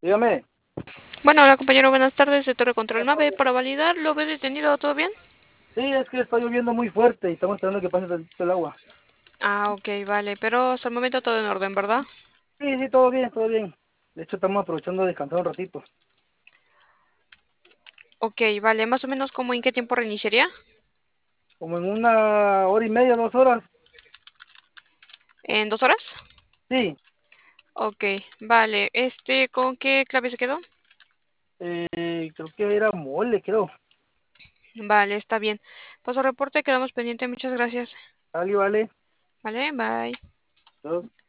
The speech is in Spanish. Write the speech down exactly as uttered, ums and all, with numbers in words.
Dígame. Bueno, hola compañero, buenas tardes de Torre Control nueve. Para validar, ¿lo ves detenido? ¿Todo bien? Sí, es que está lloviendo muy fuerte y estamos esperando que pase tantito el agua. Ah, ok, vale. Pero hasta el momento todo en orden, ¿verdad? Sí, sí, todo bien, todo bien. De hecho, estamos aprovechando de descansar un ratito. Ok, vale. Más o menos como en qué tiempo reiniciaría. Como en una hora y media, dos horas. ¿En dos horas? Sí, Ok, vale. Este, ¿con qué clave se quedó? eh, creo que era mole, creo. Vale, está bien. Paso reporte, quedamos pendiente. Muchas gracias. Vale, vale. Vale, bye. Dos.